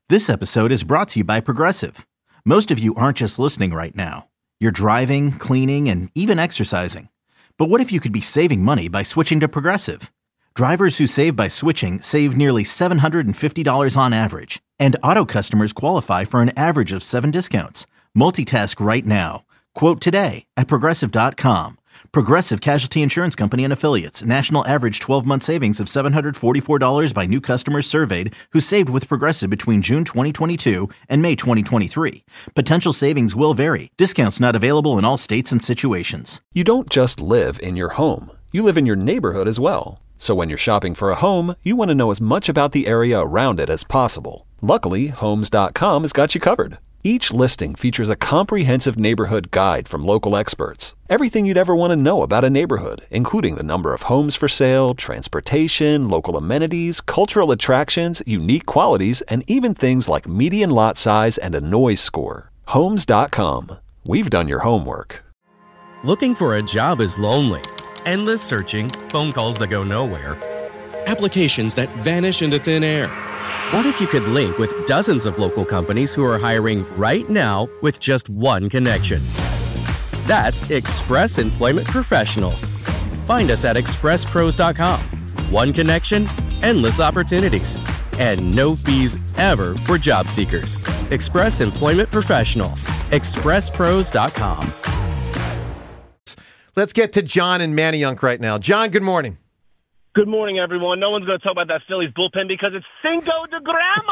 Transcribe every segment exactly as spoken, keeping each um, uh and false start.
This episode is brought to you by Progressive. Most of you aren't just listening right now. You're driving, cleaning, and even exercising. But what if you could be saving money by switching to Progressive? Drivers who save by switching save nearly seven hundred fifty dollars on average. And auto customers qualify for an average of seven discounts. Multitask right now. Quote today at Progressive dot com. Progressive Casualty Insurance Company and Affiliates. National average twelve-month savings of seven hundred forty-four dollars by new customers surveyed who saved with Progressive between June twenty twenty-two and May twenty twenty-three. Potential savings will vary. Discounts not available in all states and situations. You don't just live in your home. You live in your neighborhood as well. So when you're shopping for a home, you want to know as much about the area around it as possible. Luckily, Homes dot com has got you covered. Each listing features a comprehensive neighborhood guide from local experts. Everything you'd ever want to know about a neighborhood, including the number of homes for sale, transportation, local amenities, cultural attractions, unique qualities, and even things like median lot size and a noise score. Homes dot com. We've done your homework. Looking for a job is lonely. Endless searching, phone calls that go nowhere, applications that vanish into thin air. What if you could link with dozens of local companies who are hiring right now with just one connection? That's Express Employment Professionals. Find us at express pros dot com. One connection, endless opportunities, and no fees ever for job seekers. Express Employment Professionals. express pros dot com. Let's get to John and Manayunk right now. John, good morning. Good morning, everyone. No one's going to talk about that Phillies bullpen because it's Cinco de Gramo.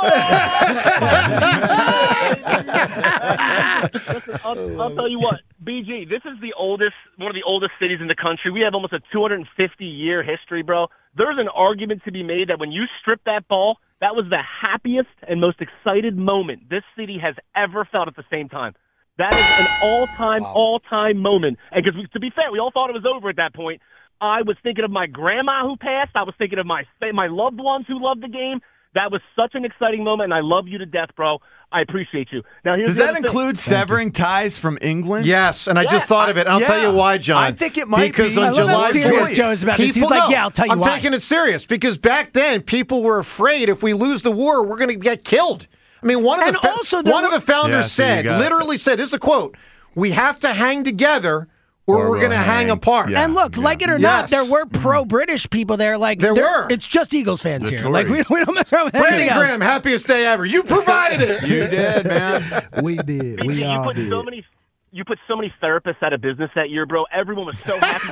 Listen, I'll, I'll tell you what, B G, this is the oldest, one of the oldest cities in the country. We have almost a two hundred fifty year history, bro. There's an argument to be made that when you strip that ball, that was the happiest and most excited moment this city has ever felt at the same time. That is an all-time, wow. all-time moment. And because, to be fair, we all thought it was over at that point. I was thinking of my grandma who passed. I was thinking of my my loved ones who loved the game. That was such an exciting moment, and I love you to death, bro. I appreciate you. Now, here's Does that include thing. severing ties from England? Yes, and I yeah, just thought of it. I'll yeah. tell you why, John. I think it might because be. on July fourth, Joe's about this. He's like, yeah, I'll tell you I'm why. I'm taking it serious because back then people were afraid if we lose the war, we're going to get killed. I mean, one of and the fa- also one were- of the founders yeah, so said, literally said, this is a quote, we have to hang together or, or we're going to hang apart. Yeah, and look, yeah. like it or yes. not, there were pro-British people there. Like There were. It's just Eagles fans the here. Like we, we don't mess around with Brandon anything Graham, else. happiest day ever. You provided it. You did, man. We did. B G, We you all put did. so many You put so many therapists out of business that year, bro. Everyone was so happy.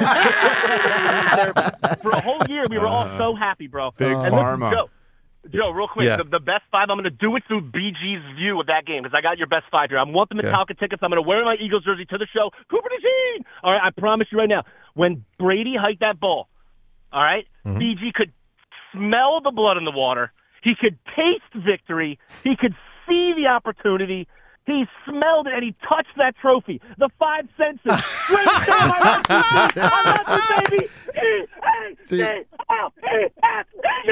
No For a whole year, we were all so happy, bro. Big and pharma. Listen, Joe, Joe, real quick, Yeah. the, the best five, I'm going to do it through B G's view of that game because I got your best five here. I want the Metallica yeah. tickets. I'm going to wear my Eagles jersey to the show. Cooper DeJean! All right, I promise you right now, when Brady hiked that ball, all right, mm-hmm. B G could smell the blood in the water. He could taste victory. He could see the opportunity. He smelled it, and he touched that trophy. The five senses. Straight down my left cheek. I love you, baby. E A C L E S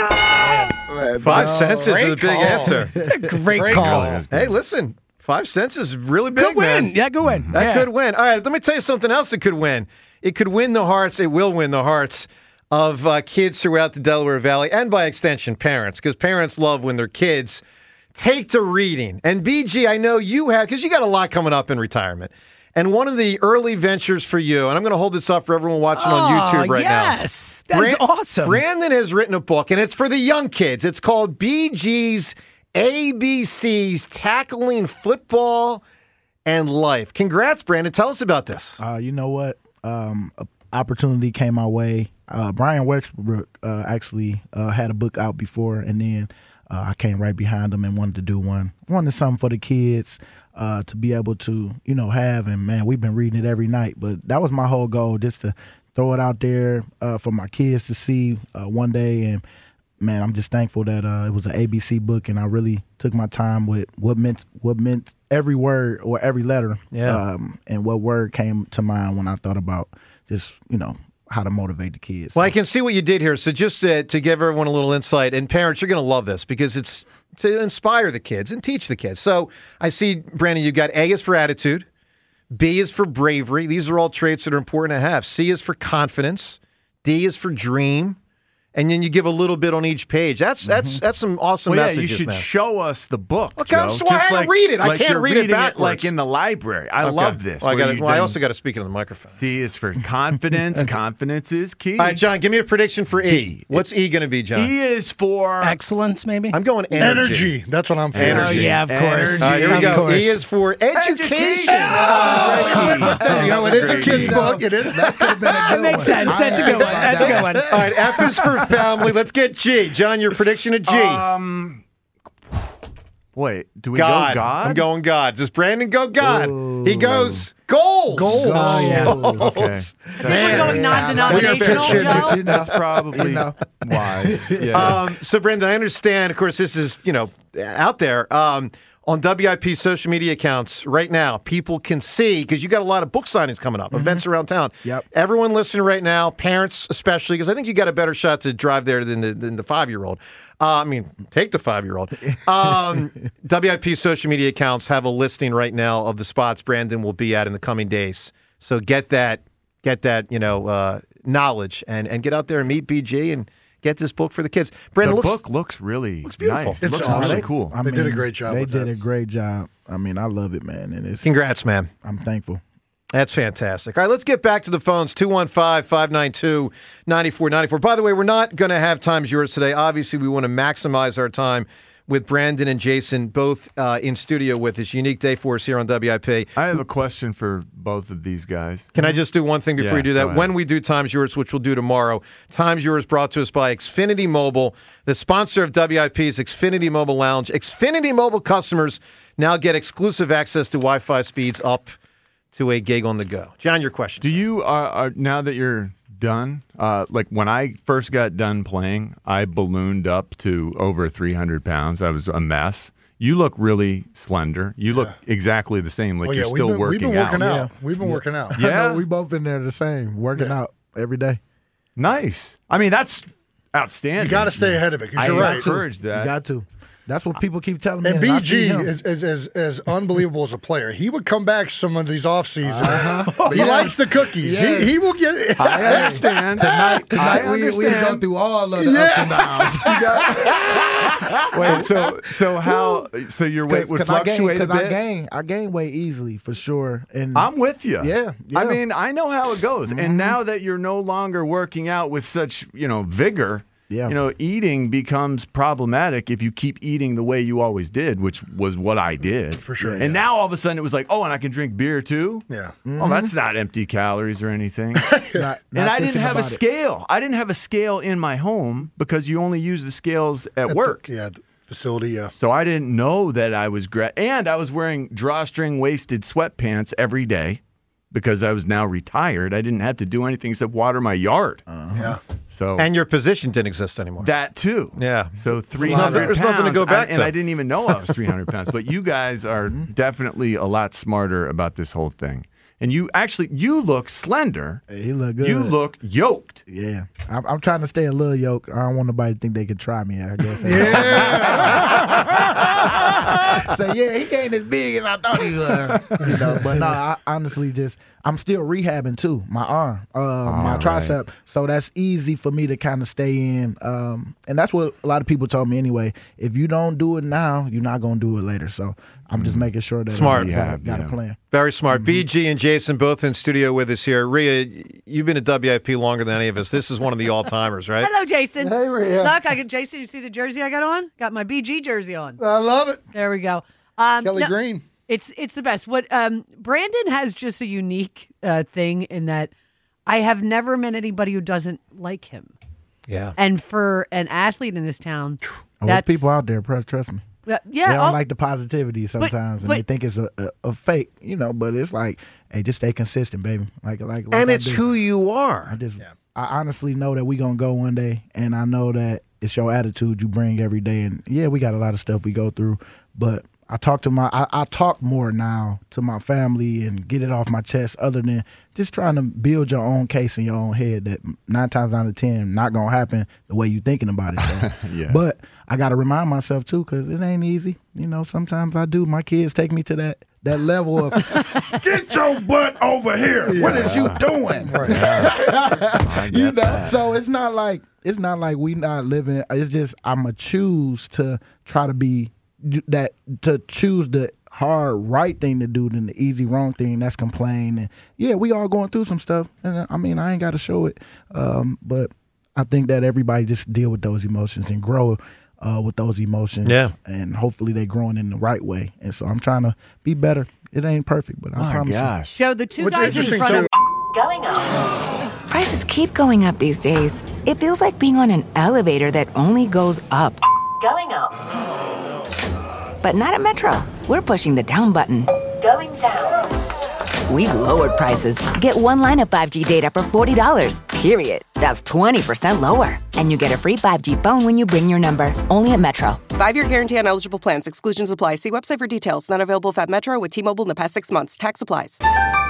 E. Five No. cents is a big call. answer. It's a great, Great call. call. Hey, listen, five cents is really big, Good win. man. Yeah, good win. That yeah. could win. All right, let me tell you something else that could win. It could win the hearts. It will win the hearts of uh, kids throughout the Delaware Valley and, by extension, parents, because parents love when their kids take to reading. And B G, I know you have, because you got a lot coming up in retirement. And one of the early ventures for you, and I'm going to hold this up for everyone watching oh, on YouTube right yes. now. Yes, that's Brand- awesome. Brandon has written a book, and it's for the young kids. It's called B G's A B Cs, Tackling Football and Life. Congrats, Brandon. Tell us about this. Uh, you know what? Um, an opportunity came my way. Uh, Brian Westbrook uh, actually uh, had a book out before, and then uh, I came right behind him and wanted to do one. Wanted something for the kids uh, to be able to, you know, have. And, man, we've been reading it every night. But that was my whole goal, just to throw it out there uh, for my kids to see uh, one day. And, man, I'm just thankful that uh, it was an A B C book, and I really took my time with what meant what meant every word or every letter. Yeah. Um, and what word came to mind when I thought about just, you know, how to motivate the kids. Well, I can see what you did here. So just to, to give everyone a little insight, and parents, you're going to love this because it's to inspire the kids and teach the kids. So I see, Brandon, you've got A is for attitude, B is for bravery. These are all traits that are important to have. C is for confidence, D is for dream, and then you give a little bit on each page. That's that's Mm-hmm. that's some awesome Well, yeah, messages, you should man. show us the book. Okay, I'm Joe. sorry, I Just had to read it. I like can't you're read it reading backwards. like in the library. I Okay. love this. Well, I, where gotta, you well, I then- also got to speak into the microphone. C is for confidence. Confidence is key. All right, John, give me a prediction for E. D. What's E going to be, John? E is for Excellence, maybe. I'm going energy. Energy. That's what I'm feeling. Oh, Energy. yeah, of course. All right, here we Of go. course. E is for education. Education. You know, it is a kid's book. It is. That could have been a That good makes one. sense. That's a good one. That's a good one. All right, F is for family. Let's get G. John, your prediction of G. Um, wait, do we God. go God? I'm going God. Does Brandon go God? Ooh. He goes goals. Goals. Oh, yeah. Goals. Okay. We're going We non-denominational, pitch in Joe? it, you know. That's probably You know. wise. Yeah. Um, so, Brendan, I understand, of course, this is, you know, out there. Um, on W I P social media accounts right now, people can see, because you got a lot of book signings coming up, events around town. Yep. Everyone listening right now, parents especially, because I think you got a better shot to drive there than the, than the five-year-old. Uh, I mean, take the five-year-old. Um, W I P social media accounts have a listing right now of the spots Brandon will be at in the coming days. So get that, get that, you know, uh, knowledge and, and get out there and meet B G and get this book for the kids. Brandon, the looks, book looks really looks beautiful. nice. It's looks awesome. really cool. I They did a great job They with did that. a great job. I mean, I love it, man, and it's. Congrats, man. I'm thankful. That's fantastic. All right, let's get back to the phones. two one five, five nine two, nine four nine four. By the way, we're not going to have Time's Yours today. Obviously, we want to maximize our time with Brandon and Jason both uh, in studio with us. Unique day for us here on W I P. I have a question for both of these guys. Can I just do one thing before Yeah, you do go that? ahead. When we do Time's Yours, which we'll do tomorrow, Time's Yours brought to us by Xfinity Mobile. The sponsor of W I P is Xfinity Mobile Lounge. Xfinity Mobile customers now get exclusive access to Wi-Fi speeds up to a gig on the go. John, your question. Do you, uh, are, now that you're done, uh, like when I first got done playing, I ballooned up to over three hundred pounds. I was a mess. You look really slender. You look exactly the same, like Oh, yeah, you're we've still been, working we've been working out. out. We've been working out. I Yeah? know we both been there the same, working Yeah. out every day. Nice. I mean, that's outstanding. You got to stay ahead of it because I you're right. encourage that. You got to. That's what people keep telling me. And I see B G him. is, is, is, is unbelievable as a player. He would come back some of these off seasons. Uh-huh. He Yeah. likes the cookies. Yeah. He, he will get. I understand. Tonight, tonight I we, we go understand. through all of the ups and downs. Wait, so so how? So your weight would I gain, fluctuate a 'cause I bit. gain, I gain weight easily for sure. And I'm with you. Yeah, I yeah. mean, I know how it goes. Mm-hmm. And now that you're no longer working out with such, you know, vigor, Yeah. you know, eating becomes problematic if you keep eating the way you always did, which was what I did. For sure, And yeah. now all of a sudden it was like, oh, and I can drink beer too? Yeah. Oh, that's not empty calories or anything. not, and not I didn't thinking have a about it. scale. I didn't have a scale in my home because you only use the scales at, At the- work. yeah. the Facility. Yeah. So I didn't know that I was gra- and I was wearing drawstring waisted sweatpants every day because I was now retired. I didn't have to do anything except water my yard. Yeah. So And your position didn't exist anymore. that too. Yeah. So three nothing- hundred there's nothing to go pounds, back I- and to. I didn't even know I was three hundred pounds. But you guys are definitely a lot smarter about this whole thing. And you actually, you look slender. Hey, he look good. You look yoked. Yeah, I'm, I'm trying to stay a little yoked. I don't want nobody to think they could try me. I guess. Yeah. So yeah, he ain't as big as I thought he was. You know, but no, I honestly just I'm still rehabbing too. My arm, uh, my right. tricep. So that's easy for me to kind of stay in. Um, and that's what a lot of people told me anyway. If you don't do it now, you're not gonna do it later. So I'm just making sure that Smart. I got, Rehab, got yeah. a plan. Very smart. B G and Jason both in studio with us here. Rhea, you've been at W I P longer than any of us. This is one of the all-timers, right? Hello, Jason. Hey, Rhea. Look, I got Jason. You see the jersey I got on? Got my B G jersey on. I love it. There we go. Um, Kelly no, Green. It's it's the best. What um, Brandon has just a unique uh, thing in that I have never met anybody who doesn't like him. Yeah. And for an athlete in this town, Oh, there's that's people out there, press- trust me. Uh, yeah, They don't oh, like the positivity sometimes, and they but- think it's a, a, a fake, you know. But it's like, hey, just stay consistent, baby. Like, like, like And I it's do. who you I are. just, I honestly know that we gonna go one day, and I know that it's your attitude you bring every day. And yeah, we got a lot of stuff we go through, but I talk to my, I, I talk more now to my family and get it off my chest. Other than just trying to build your own case in your own head that nine times out of ten not gonna happen the way you thinking about it. So, Yeah. but I gotta remind myself too, because it ain't easy. You know, sometimes I do. My kids take me to that that level of get your butt over here. What is you doing? Right. I You get know, that. so it's not like it's not like we not living. It's just I'm going to choose to try to be that, to choose the hard right thing to do than the easy wrong thing. That's complain. And yeah, we all going through some stuff. And I mean, I ain't got to show it. Um, but I think that everybody just deal with those emotions and grow uh, with those emotions. Yeah. And hopefully they growing in the right way. And so I'm trying to be better. It ain't perfect, but I My promise gosh. Joe, the two What's guys in interesting, front of too- Going up. Prices keep going up these days. It feels like being on an elevator that only goes up. Going up. But not at Metro. We're pushing the down button. Going down. We've lowered prices. Get one line of five G data for forty dollars, period. That's twenty percent lower. And you get a free five G phone when you bring your number. Only at Metro. Five-year guarantee on eligible plans. Exclusions apply. See website for details. Not available at Metro with T-Mobile in the past six months. Tax applies.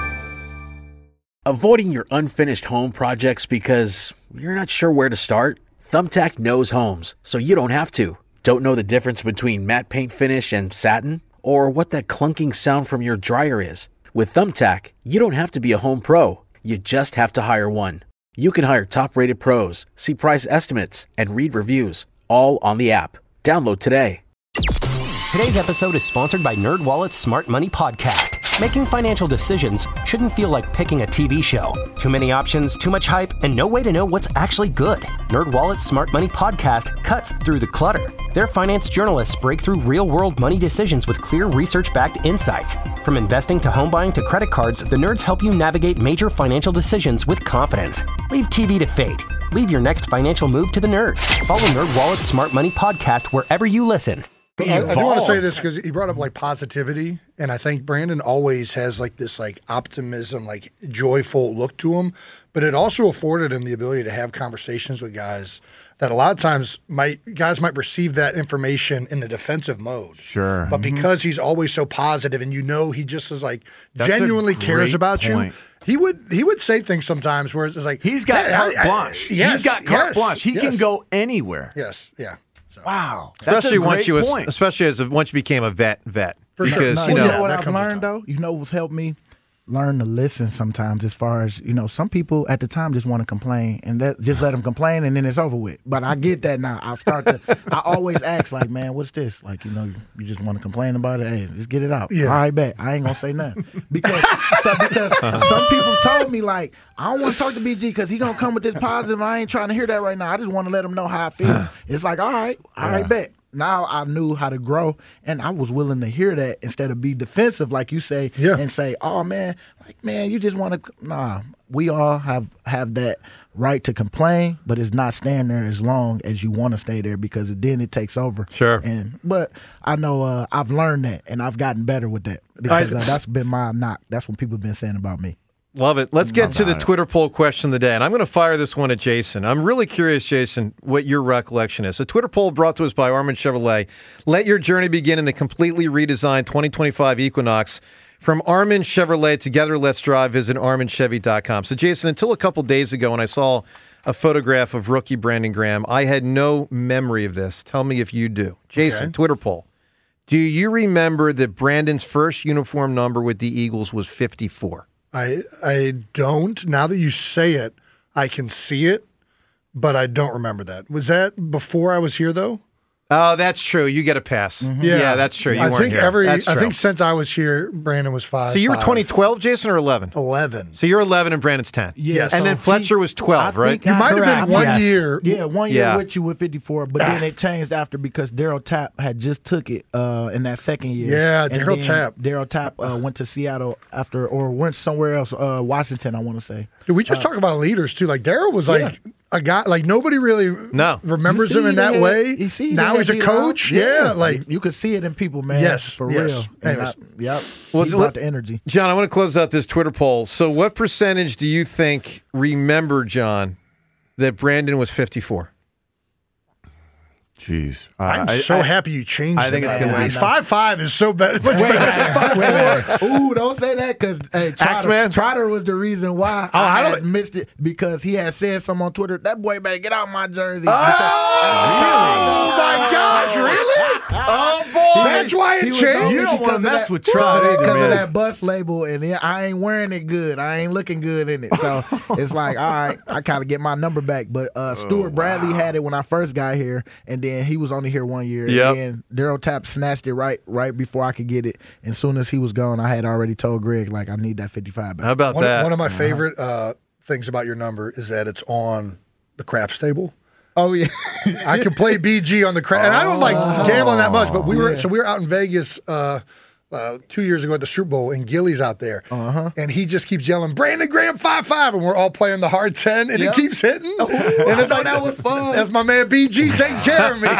Avoiding your unfinished home projects because you're not sure where to start? Thumbtack knows homes, so you don't have to. Don't know the difference between matte paint finish and satin? Or what that clunking sound from your dryer is? With Thumbtack, you don't have to be a home pro. You just have to hire one. You can hire top-rated pros, see price estimates, and read reviews, all on the app. Download today. Today's episode is sponsored by NerdWallet's Smart Money Podcast. Making financial decisions shouldn't feel like picking a T V show. Too many options, too much hype, and no way to know what's actually good. NerdWallet's Smart Money Podcast cuts through the clutter. Their finance journalists break through real-world money decisions with clear research-backed insights. From investing to home buying to credit cards, the nerds help you navigate major financial decisions with confidence. Leave T V to fate. Leave your next financial move to the nerds. Follow NerdWallet's Smart Money Podcast wherever you listen. I, I do want to say this because he brought up like positivity, and I think Brandon always has like this like optimism, like joyful look to him. But it also afforded him the ability to have conversations with guys that a lot of times might guys might receive that information in a defensive mode. Sure. But because he's always so positive, and you know he just is like That's a genuinely cares great about point. you. He would he would say things sometimes where it's like He's got "Hey, carte I- I- blanche. yes, He's got carte yes, blanche. He yes. can go anywhere. Yes, yeah. Wow. That's Especially a once great you was, point. especially as a, once you became a vet vet. For sure. because No, you Well, know you know what that I've comes with learned time. though? You know what's helped me? Learn to listen sometimes as far as, you know, some people at the time just want to complain and that just let them complain and then it's over with. But I get that now. I start to, I always ask like, man, what's this? Like, you know, you, you just want to complain about it. Hey, just get it out. Yeah. All right, bet. I ain't going to say nothing. Because, so, because some people told me like, I don't want to talk to B G because he going to come with this positive. I ain't trying to hear that right now. I just want to let him know how I feel. It's like, all right, all right, bet. Now I knew how to grow, and I was willing to hear that instead of be defensive, like you say, Yeah. and say, "Oh man, like man, you just want to." Nah, we all have have that right to complain, but it's not staying there as long as you want to stay there because then it takes over. Sure. And but I know uh, I've learned that, and I've gotten better with that because uh, that's been my knock. That's what people have been saying about me. Love it. Let's get to the Twitter poll question of the day. And I'm going to fire this one at Jason. I'm really curious, Jason, what your recollection is. A Twitter poll brought to us by Armin Chevrolet. Let your journey begin in the completely redesigned twenty twenty-five Equinox. From Armin Chevrolet, together let's drive. Visit armin chevy dot com. So, Jason, until a couple days ago when I saw a photograph of rookie Brandon Graham, I had no memory of this. Tell me if you do. Jason, Okay. Twitter poll. Do you remember that Brandon's first uniform number with the Eagles was fifty-four? I I don't. Now that you say it, I can see it, but I don't remember that. Was that before I was here though? Oh, that's true. You get a pass. Yeah, Yeah, that's true. You I weren't think here. every. That's I true. think since I was here, Brandon was five. So you were five. twenty twelve, Jason, or eleven? eleven. So you're eleven and Brandon's ten. Yeah, And so then he- Fletcher was twelve, I right? think You I- might have been correct, one yes. year. Yeah, one year Yeah. with you with fifty-four, but then it changed after because Daryl Tapp had just took it uh, in that second year. Yeah, And Daryl then Tapp. Daryl Tapp uh, went to Seattle after, or went somewhere else, uh, Washington, I want to say. Did we just talk about leaders too? Like Daryl was like a guy. Like nobody really No. remembers You see him in the that head- way. you see the now head he's a beat coach. out. Yeah, like you, you could see it in people, man. Yes, for yes. real. And Anyways. I- yep. Well, He let- brought the energy. John, I want to close out this Twitter poll. So what percentage do you think remember, John, that Brandon was fifty-four? Jeez. Uh, I'm I, so I, happy you changed. I think it. it's going to be five five is so better. Much better than five four. Ooh, don't say that because hey, Trotter, Axeman? Trotter was the reason why Oh, I, I had don't- missed it because he had said something on Twitter. That boy better get out my jersey. Oh, oh my gosh, really? Oh boy, that's why it He was changed. only You don't because wanna of mess that- with Trotter either, because of man. that bus label, and then I ain't wearing it good. I ain't looking good in it. So it's like, all right, I kind of get my number back. But uh, Stuart Bradley had it when I first got here, and then he was only here one year. Yep. And Daryl Tapp snatched it right right before I could get it. And as soon as he was gone, I had already told Greg, like, I need that fifty-five back. How about One, that? one of my favorite uh, things about your number is that it's on the craps table. Oh, yeah. I can play B G on the crap, and I don't like gambling that much. But we were Yeah. so we were out in Vegas uh, uh, two years ago at the Super Bowl, and Gilly's out there, Uh-huh. and he just keeps yelling, "Brandon Graham five five," and we're all playing the hard ten, and Yep. he keeps hitting. Oh, and I thought that was fun. That's my man B G taking care of me.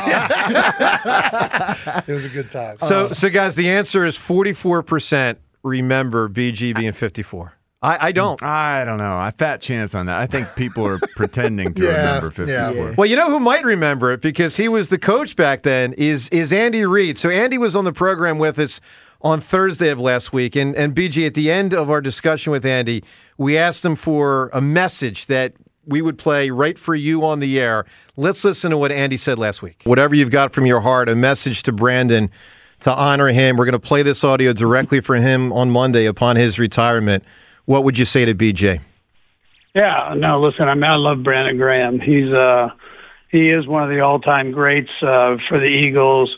It was a good time. So, so guys, the answer is forty-four percent remember B G being fifty-four. I, I don't. I don't know. I fat chance on that. I think people are pretending to Yeah, remember fifty-four. yeah. Well, you know who might remember it because he was the coach back then is is Andy Reid. So Andy was on the program with us on Thursday of last week. And, and B G, at the end of our discussion with Andy, we asked him for a message that we would play right for you on the air. Let's listen to what Andy said last week. Whatever you've got from your heart, a message to Brandon to honor him. We're going to play this audio directly for him on Monday upon his retirement. What would you say to B J? Yeah, no, listen, I mean, I love Brandon Graham. He's uh, he is one of the all-time greats uh, for the Eagles.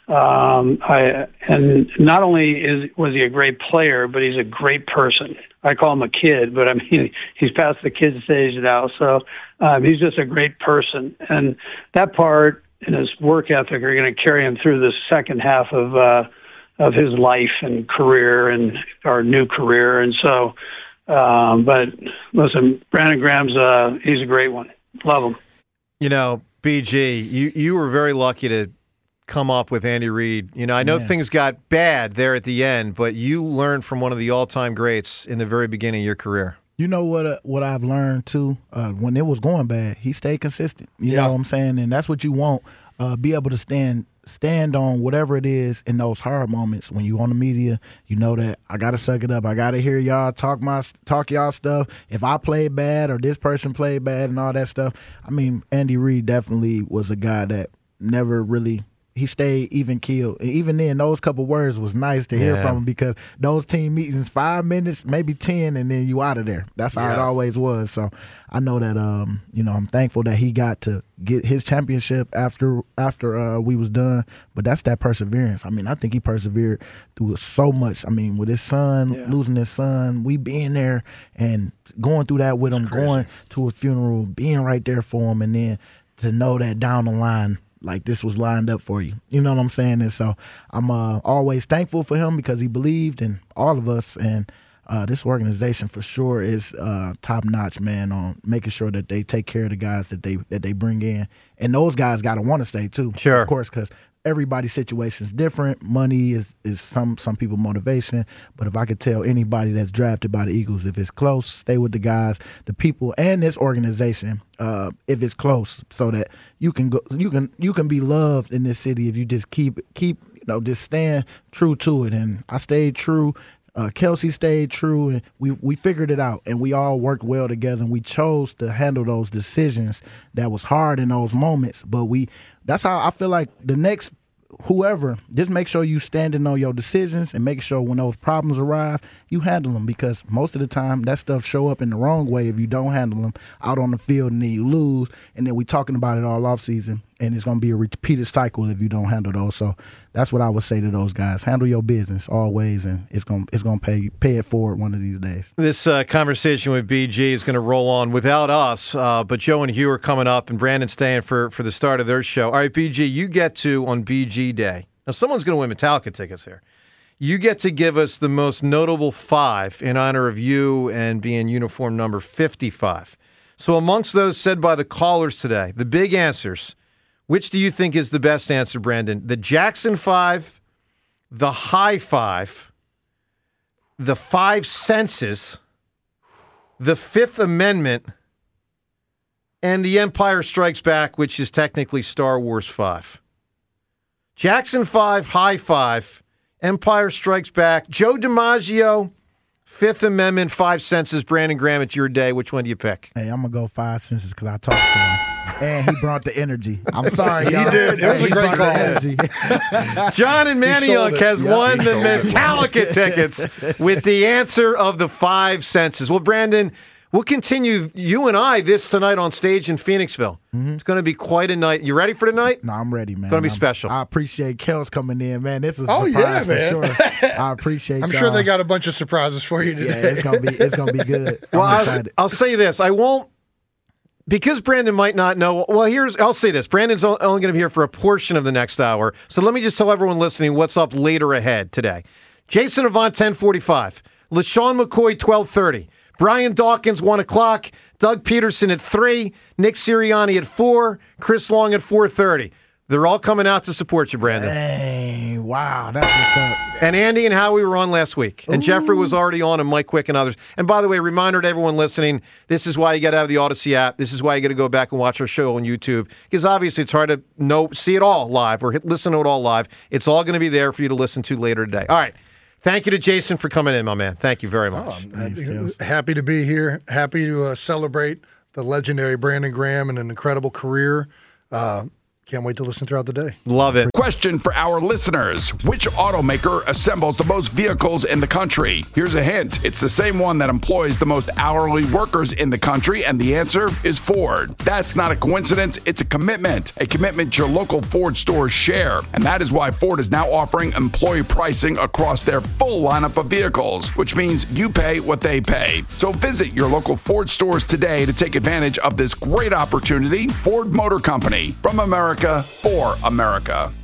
Um, I and not only is was he a great player, but he's a great person. I call him a kid, but I mean he's past the kid stage now. So um, he's just a great person, and that part and his work ethic are going to carry him through the second half of uh, of his life and career and our new career. And so, um, but listen, Brandon Graham's uh, he's a great one. Love him. You know, B G, you, you were very lucky to come up with Andy Reid. You know, I know Yeah. things got bad there at the end, but you learned from one of the all-time greats in the very beginning of your career. You know what? Uh, what I've learned too, uh, when it was going bad, he stayed consistent. You Yeah. know what I'm saying, and that's what you want. Uh, be able to stand stand on whatever it is in those hard moments when you on the media. You know that I gotta suck it up. I gotta hear y'all talk my talk y'all stuff. If I play bad or this person played bad and all that stuff. I mean, Andy Reid definitely was a guy that never really. He stayed even keeled. And even then, those couple words was nice to hear Yeah. from him because those team meetings, five minutes, maybe ten, and then you out of there. That's how it Yeah. always was. So I know that, um, you know, I'm thankful that he got to get his championship after after uh, we was done. But that's that perseverance. I mean, I think he persevered through so much. I mean, with his son, Yeah. losing his son, we being there and going through that with him, crazy. going to his funeral, being right there for him, and then to know that down the line, like this was lined up for you. You know what I'm saying? And so I'm uh, always thankful for him because he believed in all of us. And uh, this organization for sure is uh, top notch, man, on making sure that they take care of the guys that they that they bring in. And those guys got to want to stay too. Sure. Of course, because everybody's situation is different. Money is, is some some people motivation. But if I could tell anybody that's drafted by the Eagles, if it's close, stay with the guys, the people, and this organization. Uh, if it's close, so that you can go, you can you can be loved in this city if you just keep keep you know just stand true to it. And I stayed true. Uh, Kelsey stayed true, and we we figured it out, and we all worked well together. And we chose to handle those decisions that was hard in those moments, but we. That's how I feel like the next whoever, just make sure you standing on your decisions and make sure when those problems arrive, you handle them, because most of the time that stuff show up in the wrong way if you don't handle them out on the field, and then you lose, and then we talking about it all off season, and it's going to be a repeated cycle if you don't handle those. So that's what I would say to those guys. Handle your business always, and it's going it's going to pay pay it forward one of these days. This uh, conversation with B G is going to roll on without us, uh, but Joe and Hugh are coming up, and Brandon's staying for, for the start of their show. All right, B G, you get to, on B G Day, now someone's going to win Metallica tickets here. You get to give us the most notable five in honor of you and being uniform number fifty-five. So amongst those said by the callers today, the big answers, which do you think is the best answer, Brandon? The Jackson Five, the High Five, the Five Senses, the Fifth Amendment, and The Empire Strikes Back, which is technically Star Wars five. Jackson five, High five, Empire Strikes Back, Joe DiMaggio, Fifth Amendment, Five Senses. Brandon Graham, it's your day. Which one do you pick? Hey, I'm going to go Five Senses because I talked to him. And he brought the energy. I'm sorry, y'all. He did. It was He a great brought call. John and Manioc has Yep, won he the sold it. Metallica tickets with the answer of the Five Senses. Well, Brandon, we'll continue, you and I, this tonight on stage in Phoenixville. Mm-hmm. It's going to be quite a night. You ready for tonight? No, I'm ready, man. It's going to be I'm- special. I appreciate Kels coming in, man. This is a Oh, surprise yeah, for man. sure. I appreciate I'm y'all. sure they got a bunch of surprises for you today. Yeah, it's gonna be it's gonna be good. I'm Well, I, excited. I'll say this. I won't, because Brandon might not know. Well, here's, I'll say this. Brandon's o- only going to be here for a portion of the next hour. So let me just tell everyone listening what's up later ahead today. Jason Avant, ten forty-five. LaShawn McCoy, twelve thirty. Brian Dawkins, one o'clock. Doug Peterson at three. Nick Sirianni at four. Chris Long at four thirty. They're all coming out to support you, Brandon. Hey, wow, that's what's up. And Andy and Howie were on last week. And Ooh. Jeffrey was already on, and Mike Quick and others. And by the way, reminder to everyone listening, this is why you got to have the Odyssey app. This is why you got to go back and watch our show on YouTube. Because obviously it's hard to know, see it all live or hit, listen to it all live. It's all going to be there for you to listen to later today. All right. Thank you to Jason for coming in, my man. Thank you very much. Oh, I'm happy to be here. Happy to uh, celebrate the legendary Brandon Graham and an incredible career. Uh, can't wait to listen throughout the day. Love it. Question for our listeners. Which automaker assembles the most vehicles in the country? Here's a hint. It's the same one that employs the most hourly workers in the country, and the answer is Ford. That's not a coincidence. It's a commitment. A commitment your local Ford stores share. And that is why Ford is now offering employee pricing across their full lineup of vehicles, which means you pay what they pay. So visit your local Ford stores today to take advantage of this great opportunity. Ford Motor Company, from America for America.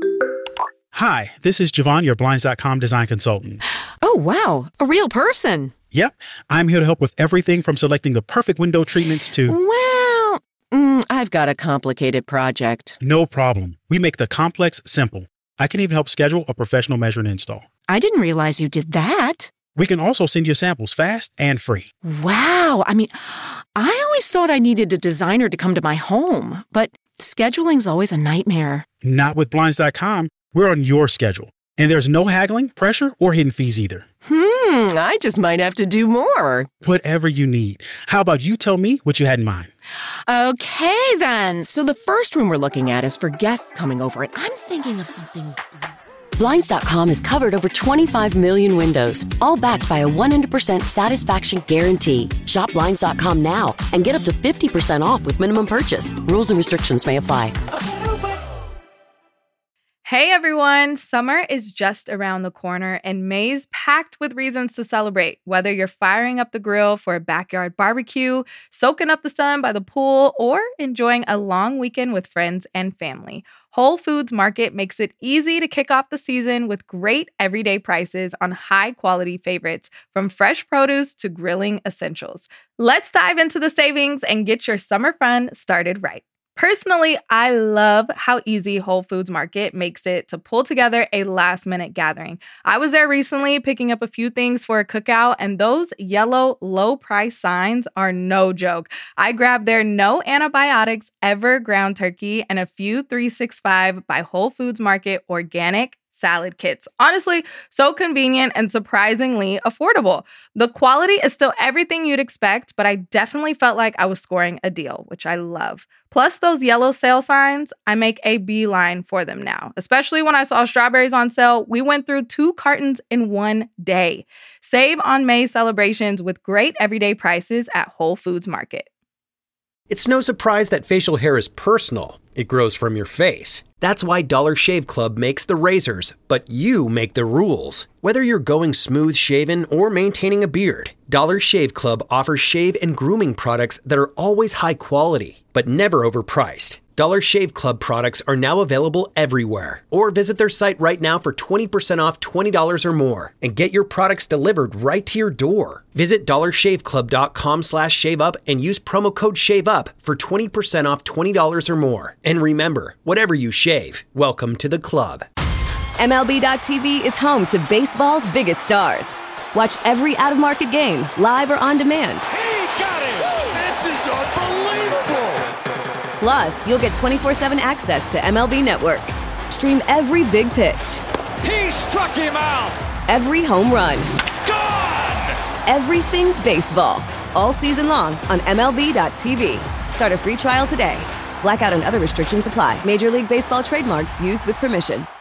Hi, this is Javon, your Blinds dot com design consultant. Oh, wow. A real person. Yep, I'm here to help with everything from selecting the perfect window treatments to... Well, mm, I've got a complicated project. No problem. We make the complex simple. I can even help schedule a professional measure and install. I didn't realize you did that. We can also send you samples fast and free. Wow. I mean, I always thought I needed a designer to come to my home, but scheduling's always a nightmare. Not with Blinds dot com. We're on your schedule. And there's no haggling, pressure, or hidden fees either. Hmm, I just might have to do more. Whatever you need. How about you tell me what you had in mind? Okay, then. So the first room we're looking at is for guests coming over, and I'm thinking of something... Blinds dot com has covered over twenty-five million windows, all backed by a one hundred percent satisfaction guarantee. Shop Blinds dot com now and get up to fifty percent off with minimum purchase. Rules and restrictions may apply. Hey everyone, summer is just around the corner and May's packed with reasons to celebrate. Whether you're firing up the grill for a backyard barbecue, soaking up the sun by the pool, or enjoying a long weekend with friends and family, Whole Foods Market makes it easy to kick off the season with great everyday prices on high-quality favorites, from fresh produce to grilling essentials. Let's dive into the savings and get your summer fun started right. Personally, I love how easy Whole Foods Market makes it to pull together a last-minute gathering. I was there recently picking up a few things for a cookout, and those yellow low-price signs are no joke. I grabbed their no antibiotics ever ground turkey and a few three sixty-five by Whole Foods Market organic salad kits. Honestly, so convenient and surprisingly affordable. The quality is still everything you'd expect, but I definitely felt like I was scoring a deal, which I love. Plus those yellow sale signs, I make a beeline for them now. Especially when I saw strawberries on sale, we went through two cartons in one day. Save on May celebrations with great everyday prices at Whole Foods Market. It's no surprise that facial hair is personal. It grows from your face. That's why Dollar Shave Club makes the razors, but you make the rules. Whether you're going smooth shaven or maintaining a beard, Dollar Shave Club offers shave and grooming products that are always high quality, but never overpriced. Dollar Shave Club products are now available everywhere. Or visit their site right now for twenty percent off twenty dollars or more and get your products delivered right to your door. Visit dollar shave club dot com slash shave up and use promo code SHAVEUP for twenty percent off twenty dollars or more. And remember, whatever you shave, welcome to the club. M L B dot T V is home to baseball's biggest stars. Watch every out-of-market game, live or on demand. He got it! This is unbelievable! Plus, you'll get twenty-four seven access to M L B Network. Stream every big pitch. He struck him out! Every home run. Gone! Everything baseball. All season long on M L B dot T V. Start a free trial today. Blackout and other restrictions apply. Major League Baseball trademarks used with permission.